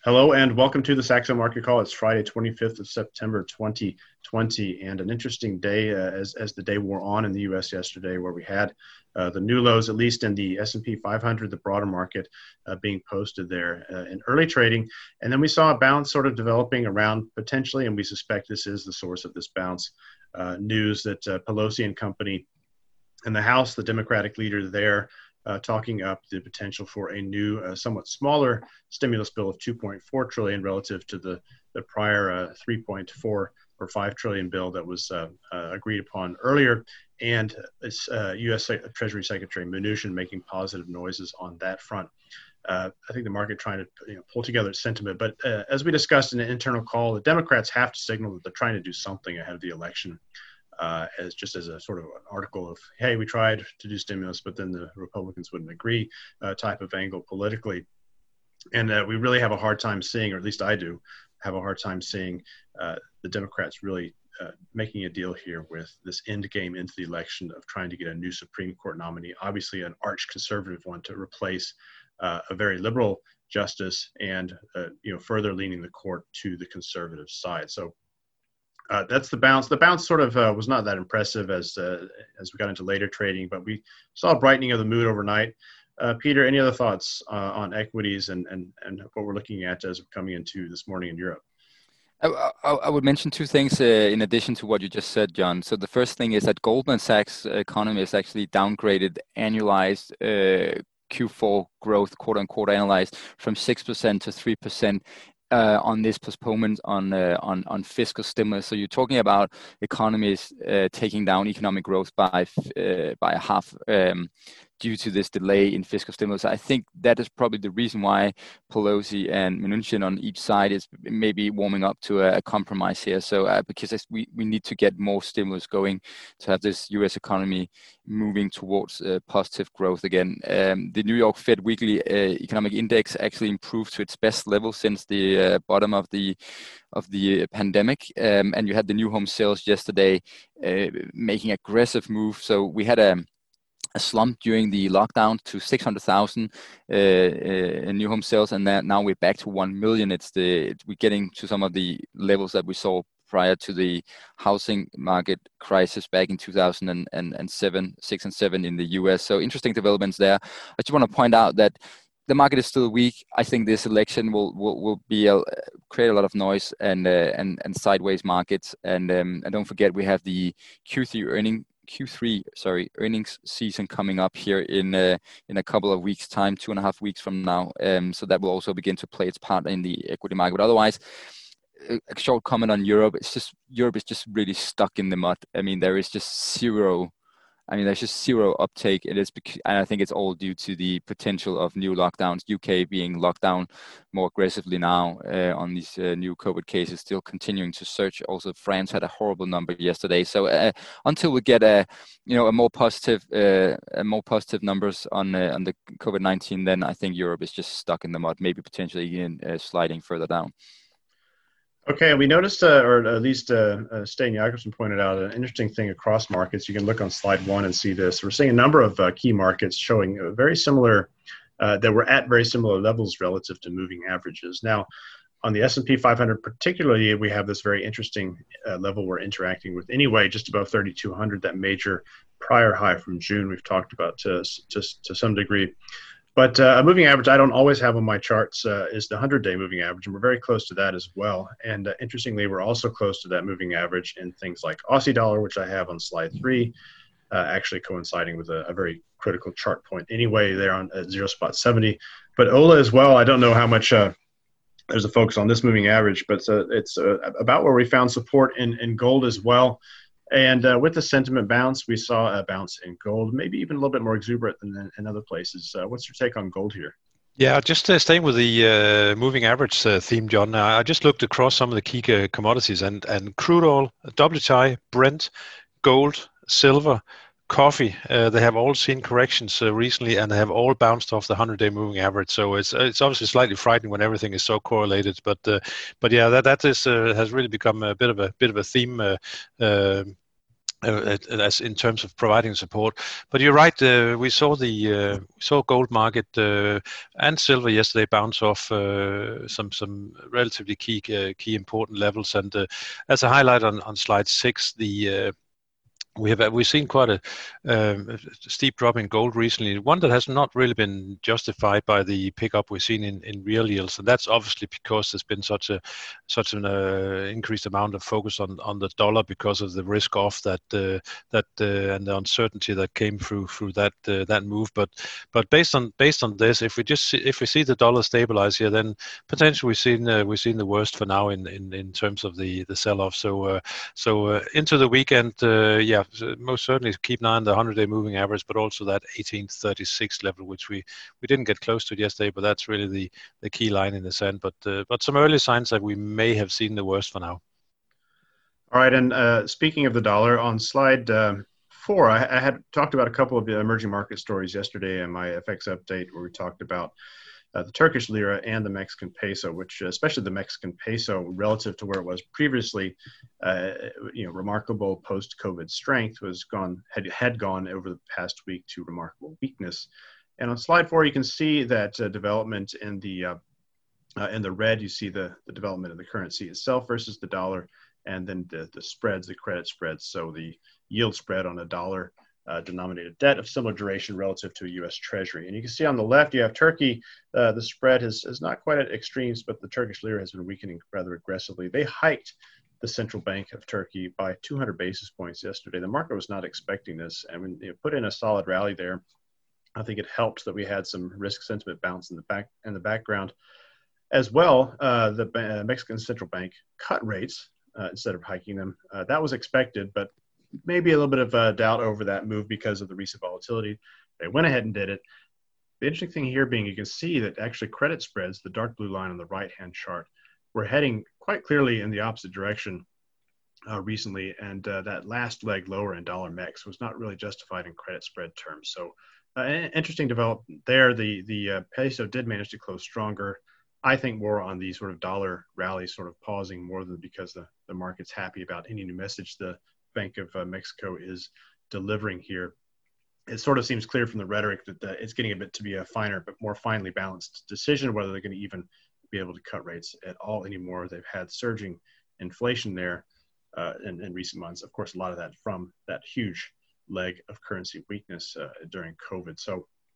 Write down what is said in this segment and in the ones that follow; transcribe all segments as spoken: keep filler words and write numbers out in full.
Hello and welcome to the Saxo Market Call. It's Friday, twenty-fifth of September, twenty twenty, and an interesting day uh, as, as the day wore on in the U S yesterday, where we had uh, the new lows, at least in the S and P five hundred, the broader market, uh, being posted there uh, in early trading. And then we saw a bounce sort of developing around potentially, and we suspect this is the source of this bounce, uh, news that uh, Pelosi and company in the House, the Democratic leader there, Uh, talking up the potential for a new, uh, somewhat smaller stimulus bill of two point four trillion dollars relative to the, the prior uh, three point four or five trillion bill that was uh, uh, agreed upon earlier. And it's uh, U S Treasury Secretary Mnuchin making positive noises on that front. Uh, I think the market trying to you know, pull together its sentiment. But uh, as we discussed in an internal call, the Democrats have to signal that they're trying to do something ahead of the election. Uh, as just as a sort of an article of, hey, we tried to do stimulus, but then the Republicans wouldn't agree uh, type of angle politically. And uh, we really have a hard time seeing, or at least I do, have a hard time seeing uh, the Democrats really uh, making a deal here with this end game into the election of trying to get a new Supreme Court nominee, obviously an arch conservative one, to replace uh, a very liberal justice and, uh, you know, further leaning the court to the conservative side. So Uh, that's the bounce. The bounce sort of uh, was not that impressive as uh, as we got into later trading, but we saw a brightening of the mood overnight. Uh, Peter, any other thoughts uh, on equities and, and, and what we're looking at as we're coming into this morning in Europe? I, I, I would mention two things uh, in addition to what you just said, John. So the first thing is that Goldman Sachs economists actually downgraded annualized uh, Q four growth, quote unquote, analyzed from six percent to three percent. Uh, on this postponement on uh, on on fiscal stimulus. So you're talking about economies uh, taking down economic growth by uh, by a half um, due to this delay in fiscal stimulus. I think that is probably the reason why Pelosi and Mnuchin on each side is maybe warming up to a, a compromise here. So uh, because we, we need to get more stimulus going to have this U S economy moving towards uh, positive growth again. Um, the New York Fed weekly uh, economic index actually improved to its best level since the uh, bottom of the of the pandemic. Um, and you had the new home sales yesterday uh, making aggressive move. So we had a a slump during the lockdown to six hundred thousand uh, uh, new home sales, and that now we're back to one million. It's the we're getting to some of the levels that we saw prior to the housing market crisis back in two thousand seven, six and seven in the U S. So interesting developments there. I just want to point out that the market is still weak. I think this election will will, will be a, create a lot of noise and uh, and and sideways markets. And um, and don't forget we have the Q three earning. Q three, sorry, earnings season coming up here in uh, in a couple of weeks' time, two and a half weeks from now. Um, so that will also begin to play its part in the equity market. But otherwise, a short comment on Europe. It's just Europe is just really stuck in the mud. I mean, there is just zero. I mean, there's just zero uptake. It is, bec- and I think it's all due to the potential of new lockdowns. U K being locked down more aggressively now uh, on these uh, new COVID cases, still continuing to surge. Also, France had a horrible number yesterday. So uh, until we get a, you know, a more positive, uh, a more positive numbers on uh, on the COVID nineteen, then I think Europe is just stuck in the mud. Maybe potentially even uh, sliding further down. Okay, we noticed, uh, or at least uh, uh, Stein Jakobsen pointed out, an interesting thing across markets. You can look on slide one and see this. We're seeing a number of uh, key markets showing uh, very similar, uh, that were at very similar levels relative to moving averages. Now, on the S and P five hundred particularly, we have this very interesting uh, level we're interacting with anyway, just above thirty-two hundred, that major prior high from June we've talked about to, to, to some degree. But uh, a moving average I don't always have on my charts uh, is the hundred-day moving average, and we're very close to that as well. And uh, interestingly, we're also close to that moving average in things like Aussie dollar, which I have on slide three, uh, actually coinciding with a, a very critical chart point anyway there on at zero spot seventy. But O L A as well, I don't know how much uh, there's a focus on this moving average, but uh, it's uh, about where we found support in, in gold as well. And uh, with the sentiment bounce, we saw a bounce in gold, maybe even a little bit more exuberant than in other places. Uh, what's your take on gold here? Yeah, just uh, staying with the uh, moving average uh, theme, John. Uh, I just looked across some of the key uh, commodities, and, and crude oil, W T I, Brent, gold, silver, coffee, uh, they have all seen corrections uh, recently, and they have all bounced off the hundred-day moving average. So it's it's obviously slightly frightening when everything is so correlated. But uh, but yeah, that that is uh, has really become a bit of a bit of a theme uh, uh, Uh, as in terms of providing support. But you're right. Uh, we saw the uh, we saw gold market uh, and silver yesterday bounce off uh, some some relatively key uh, key important levels. And uh, as a highlight on, on slide six, the uh, we have we've seen quite a, um, a steep drop in gold recently. One that has not really been justified by the pickup we've seen in, in real yields, and that's obviously because there's been such a such an uh, increased amount of focus on, on the dollar because of the risk off that uh, that uh, and the uncertainty that came through through that uh, that move. But but based on based on this, if we just see, if we see the dollar stabilize here, then potentially we've seen uh, we've seen the worst for now in, in, in terms of the the sell off. So uh, so uh, into the weekend, uh, yeah. Most certainly keep an eye on the hundred-day moving average, but also that eighteen thirty-six level, which we, we didn't get close to yesterday, but that's really the, the key line in the sand. But uh, but some early signs that we may have seen the worst for now. All right, and uh, speaking of the dollar, on slide um, four, I, I had talked about a couple of the emerging market stories yesterday in my F X update, where we talked about Uh, the Turkish lira and the Mexican peso, which uh, especially the Mexican peso relative to where it was previously, uh, you know, remarkable post-COVID strength was gone had, had gone over the past week to remarkable weakness. And on slide four, you can see that uh, development in the uh, uh, in the red. You see the the development of the currency itself versus the dollar, and then the the spreads, the credit spreads. So the yield spread on a dollar Uh, denominated debt of similar duration relative to a U S Treasury. And you can see on the left, you have Turkey. Uh, the spread is, is not quite at extremes, but the Turkish lira has been weakening rather aggressively. They hiked the central bank of Turkey by two hundred basis points yesterday. The market was not expecting this. And when you put in a solid rally there, I think it helped that we had some risk sentiment bounce in the back in the background. As well, uh, the uh, Mexican central bank cut rates uh, instead of hiking them. Uh, that was expected, but maybe a little bit of uh, doubt over that move because of the recent volatility. They went ahead and did it. The interesting thing here being you can see that actually credit spreads, the dark blue line on the right-hand chart, were heading quite clearly in the opposite direction uh, recently. And uh, that last leg lower in dollar mex was not really justified in credit spread terms. So uh, interesting development there. The, the uh, peso did manage to close stronger. I think more on the sort of dollar rally sort of pausing more than because the, the market's happy about any new message the Bank of uh, Mexico is delivering here. It sort of seems clear from the rhetoric that uh, it's getting a bit to be a finer but more finely balanced decision whether they're going to even be able to cut rates at all anymore. They've had surging inflation there uh, in, in recent months. Of course, a lot of that from that huge leg of currency weakness uh, during COVID. So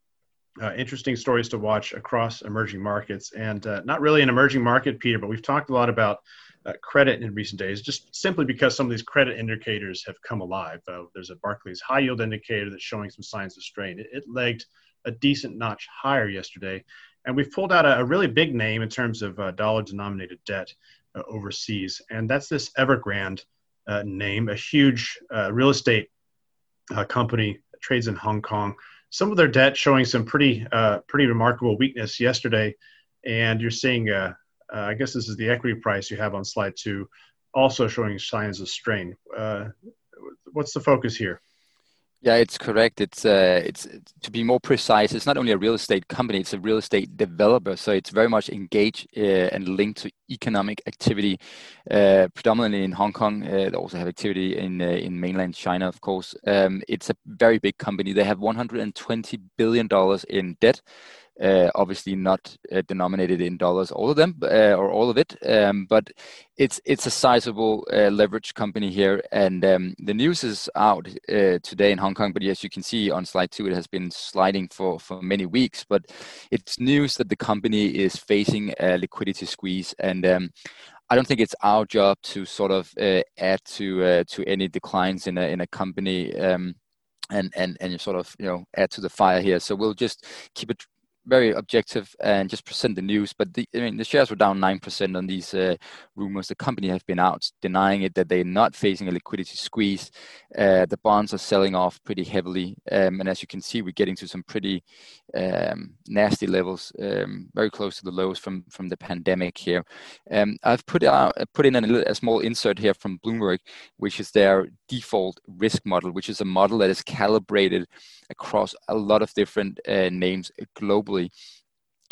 uh, interesting stories to watch across emerging markets, and uh, not really an emerging market, Peter, but we've talked a lot about Uh, credit in recent days, just simply because some of these credit indicators have come alive. Uh, there's a Barclays high yield indicator that's showing some signs of strain. It, it legged a decent notch higher yesterday. And we've pulled out a, a really big name in terms of uh, dollar denominated debt uh, overseas. And that's this Evergrande uh, name, a huge uh, real estate uh, company that trades in Hong Kong. Some of their debt showing some pretty, uh, pretty remarkable weakness yesterday. And you're seeing uh, Uh, I guess this is the equity price you have on slide two, also showing signs of strain. Uh, what's the focus here? Yeah, it's correct. It's uh, it's to be more precise. It's not only a real estate company; it's a real estate developer. So it's very much engaged uh, and linked to economic activity, uh, predominantly in Hong Kong. Uh, they also have activity in uh, in mainland China, of course. Um, it's a very big company. They have one hundred twenty billion dollars in debt. Uh, obviously not uh, denominated in dollars, all of them, uh, or all of it, um, but it's it's a sizable uh, leverage company here, and um, the news is out uh, today in Hong Kong. But as you can see on slide two, it has been sliding for for many weeks. But it's news that the company is facing a liquidity squeeze, and um, I don't think it's our job to sort of uh, add to uh, to any declines in a in a company, um, and and and you sort of you know add to the fire here. So we'll just keep it very objective and just present the news. But the, I mean, the shares were down nine percent on these uh, rumors. The company has been out denying it, that they're not facing a liquidity squeeze. Uh, the bonds are selling off pretty heavily. Um, and as you can see, we're getting to some pretty um, nasty levels, um, very close to the lows from, from the pandemic here. Um, I've put, out, put in a, little, a small insert here from Bloomberg, which is their default risk model, which is a model that is calibrated across a lot of different uh, names globally.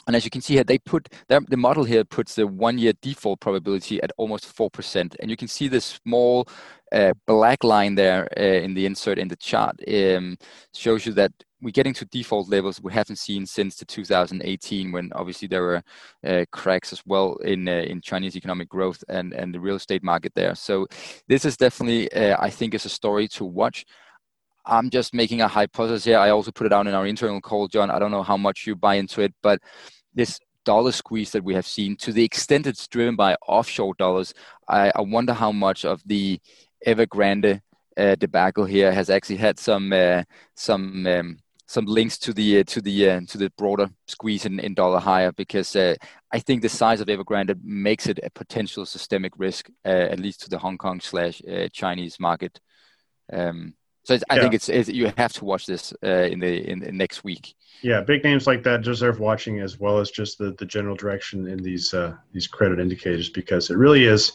And as you can see here, they put the model here puts the one-year default probability at almost four percent. And you can see this small uh, black line there uh, in the insert in the chart um, shows you that we're getting to default levels we haven't seen since the two thousand eighteen, when obviously there were uh, cracks as well in uh, in Chinese economic growth and, and the real estate market there. So this is definitely, uh, I think, is a story to watch. I'm just making a hypothesis here. I also put it out in our internal call, John. I don't know how much you buy into it, but this dollar squeeze that we have seen, to the extent it's driven by offshore dollars, I, I wonder how much of the Evergrande uh, debacle here has actually had some uh, some um, some links to the uh, to the uh, to the broader squeeze in, in dollar higher, because uh, I think the size of Evergrande makes it a potential systemic risk, uh, at least to the Hong Kong slash uh, Chinese market. Um, so it's, I yeah. think it's, it's you have to watch this uh, in the in, in next week. Yeah, big names like that deserve watching, as well as just the, the general direction in these uh, these credit indicators, because it really is,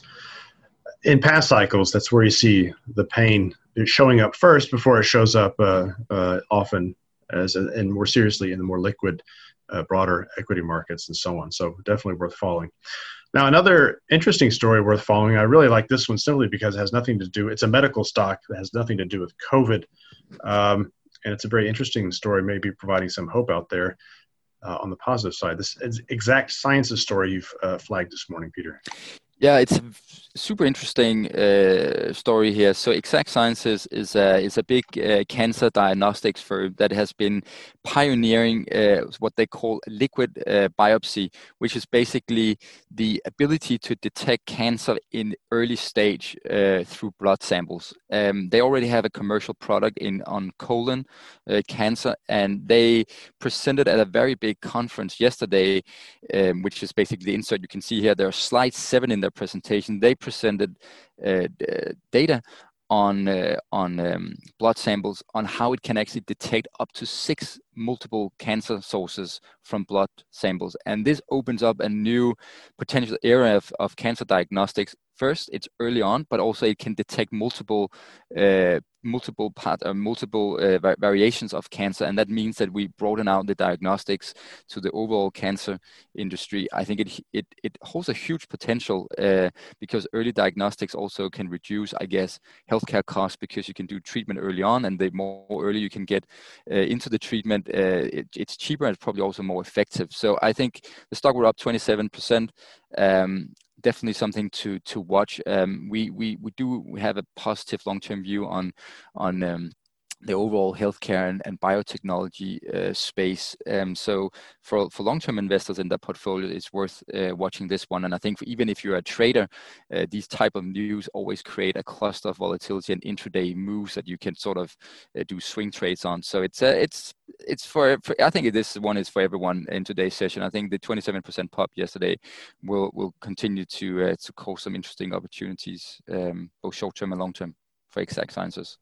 in past cycles, that's where you see the pain showing up first before it shows up uh, uh, often as a, and more seriously in the more liquid, uh, broader equity markets and so on. So definitely worth following. Now, another interesting story worth following, I really like this one simply because it has nothing to do, it's a medical stock that has nothing to do with COVID. Um, and it's a very interesting story, maybe providing some hope out there uh, on the positive side. This is Exact Sciences story you've uh, flagged this morning, Peter. Yeah, it's a super interesting uh, story here. So Exact Sciences is a, is a big uh, cancer diagnostics firm that has been pioneering uh, what they call liquid uh, biopsy, which is basically the ability to detect cancer in early stage uh, through blood samples. Um, they already have a commercial product in on colon uh, cancer, and they presented at a very big conference yesterday, um, which is basically the insert you can see here. There are slide seven in their presentation. They presented uh, data on uh, on um, blood samples on how it can actually detect up to six multiple cancer sources from blood samples, and this opens up a new potential area of, of cancer diagnostics. First, it's early on, but also it can detect multiple uh, multiple part or multiple uh, va- variations of cancer, and that means that we broaden out the diagnostics to the overall cancer industry. I think it it it holds a huge potential uh, because early diagnostics also can reduce, I guess, healthcare costs, because you can do treatment early on, and the more early you can get uh, into the treatment, uh, it, it's cheaper and it's probably also more effective. So I think the stock were up twenty-seven percent. Um, Definitely something to to watch. Um, we we we do have a positive long-term view on on um, the overall healthcare and, and biotechnology uh, space. Um, so for for long-term investors in that portfolio, it's worth uh, watching this one. And I think for, even if you're a trader, uh, these type of news always create a cluster of volatility and intraday moves that you can sort of uh, do swing trades on. So it's uh, it's it's for, for I think this one is for everyone in today's session. I think the twenty-seven percent pop yesterday will will continue to uh, to cause some interesting opportunities, um, both short-term and long-term, for Exact Sciences.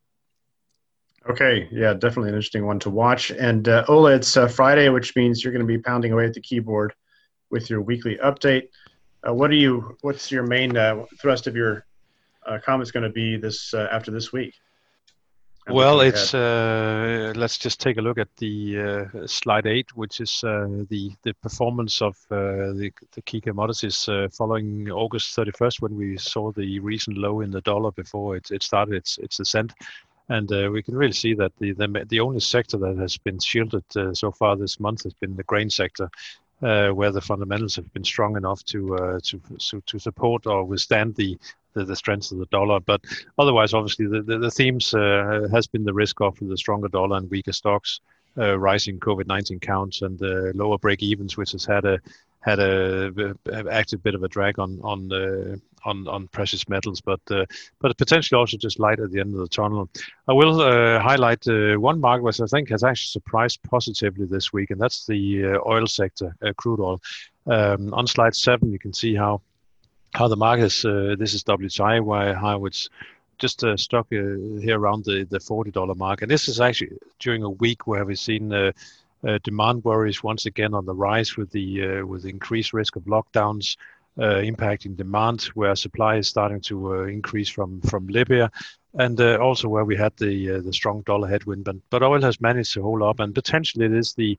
Okay, yeah, definitely an interesting one to watch. And uh, Ola, it's uh, Friday, which means you're going to be pounding away at the keyboard with your weekly update. Uh, what are you? What's your main uh, thrust of your uh, comments going to be this uh, after this week? After well, it's uh, let's just take a look at the uh, slide eight, which is uh, the the performance of uh, the the key commodities uh, following August thirty-first, when we saw the recent low in the dollar before it it started its its ascent. And uh, we can really see that the, the the only sector that has been shielded uh, so far this month has been the grain sector, uh, where the fundamentals have been strong enough to uh, to, to to support or withstand the the, the strength of the dollar. But otherwise, obviously, the the, the themes uh, has been the risk of the stronger dollar and weaker stocks, uh, rising COVID nineteen counts, and uh, lower break evens, which has had a had a, a active bit of a drag on on uh, on on precious metals, but uh, but potentially also just light at the end of the tunnel. I will uh, highlight uh, one market which I think has actually surprised positively this week, and that's the uh, oil sector, uh, crude oil. Um, on slide seven, you can see how how the market is. Uh, this is W T I, where how it's just uh, stuck uh, here around the the forty dollar mark, and this is actually during a week where we've seen Uh, Uh, demand worries once again on the rise with the uh, with increased risk of lockdowns uh, impacting demand, where supply is starting to uh, increase from from Libya, and uh, also where we had the uh, the strong dollar headwind. But but oil has managed to hold up, and potentially it is the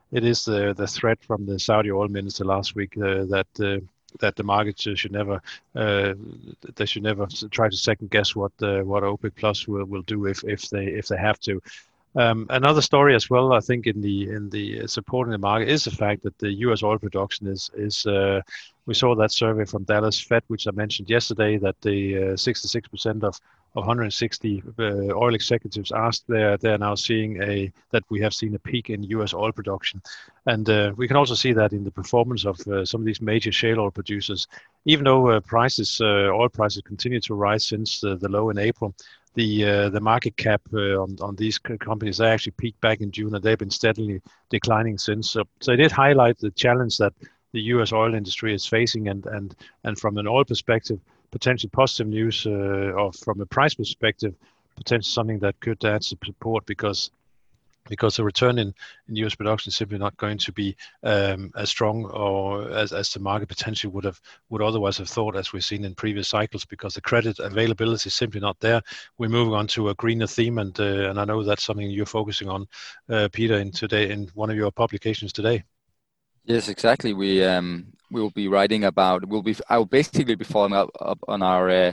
it is the the threat from the Saudi oil minister last week uh, that uh, that the market should never uh, they should never try to second guess what uh, what OPEC Plus will, will do if if they if they have to. Um, another story as well, I think, in the in the supporting the market is the fact that the U S oil production is is uh, we saw that survey from Dallas Fed, which I mentioned yesterday, that the uh, sixty-six percent of of one hundred sixty uh, oil executives asked, they're they're now seeing a that we have seen a peak in U S oil production, and uh, we can also see that in the performance of uh, some of these major shale oil producers. Even though uh, prices, uh, oil prices, continue to rise since uh, the low in April, the uh, the market cap uh, on on these companies, they actually peaked back in June, and they've been steadily declining since. So, so it did highlight the challenge that the U S oil industry is facing, and and and from an oil perspective, potentially positive news, uh, or from a price perspective, potentially something that could add some support, because because the return in, in U S production is simply not going to be um, as strong or as, as the market potentially would have would otherwise have thought, as we've seen in previous cycles, because the credit availability is simply not there. We're moving on to a greener theme, and uh, and I know that's something you're focusing on, uh, Peter, in today in one of your publications today. Yes, exactly. We um we will be writing about. We'll be. I will basically be following up, up on our uh,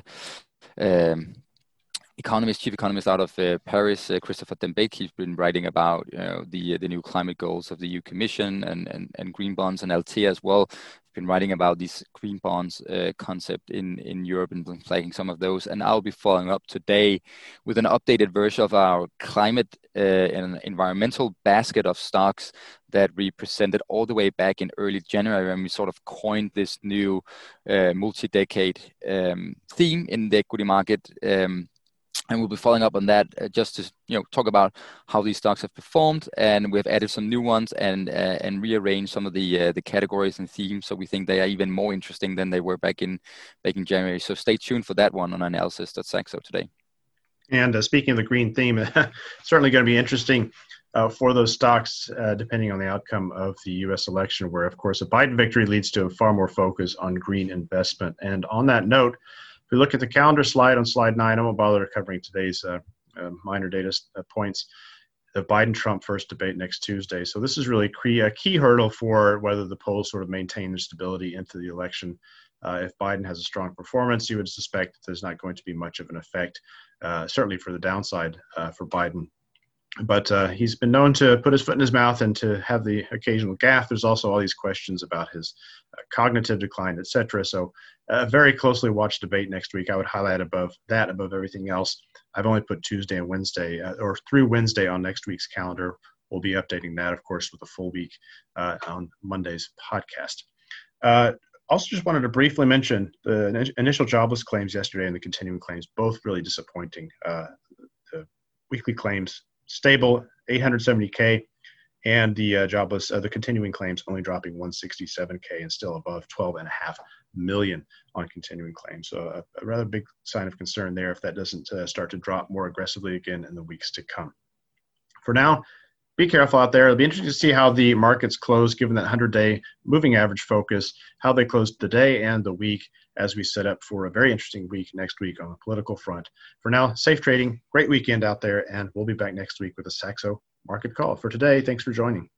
um, economist, chief economist out of uh, Paris, uh, Christopher Dembeek. He's been writing about you know, the the new climate goals of the E U Commission and and and green bonds, and L T as well. Been writing about these green bonds uh, concept in in Europe and been flagging some of those. And I'll be following up today with an updated version of our climate uh, and environmental basket of stocks that we presented all the way back in early January, when we sort of coined this new uh, multi-decade um, theme in the equity market. Um, And we'll be following up on that uh, just to you know talk about how these stocks have performed, and we've added some new ones and uh, and rearranged some of the uh, the categories and themes. So we think they are even more interesting than they were back in back in January. So stay tuned for that one on analysis dot saxo today. And uh, speaking of the green theme, certainly going to be interesting uh, for those stocks, uh, depending on the outcome of the U S election, where of course a Biden victory leads to a far more focus on green investment. And on that note, if we look at the calendar slide on slide nine, I won't bother covering today's uh, uh, minor data uh, points. The Biden-Trump first debate next Tuesday. So this is really a key hurdle for whether the polls sort of maintain their stability into the election. Uh, if Biden has a strong performance, you would suspect that there's not going to be much of an effect, uh, certainly for the downside uh, for Biden. But uh, he's been known to put his foot in his mouth and to have the occasional gaffe. There's also all these questions about his uh, cognitive decline, et cetera. So a very closely watched debate next week. I would highlight above that, above everything else. I've only put Tuesday and Wednesday, uh, or through Wednesday on next week's calendar. We'll be updating that, of course, with a full week uh, on Monday's podcast. Uh, also just wanted to briefly mention the initial jobless claims yesterday and the continuing claims, both really disappointing. Uh, the weekly claims stable, eight hundred seventy K, and the uh, jobless, uh, the continuing claims only dropping one hundred sixty-seven K and still above twelve and a half million on continuing claims. So a, a rather big sign of concern there if that doesn't uh, start to drop more aggressively again in the weeks to come. For now, be careful out there. It'll be interesting to see how the markets close, given that one hundred-day moving average focus, how they close the day and the week as we set up for a very interesting week next week on the political front. For now, safe trading, great weekend out there, and we'll be back next week with a Saxo Market Call. For today, thanks for joining.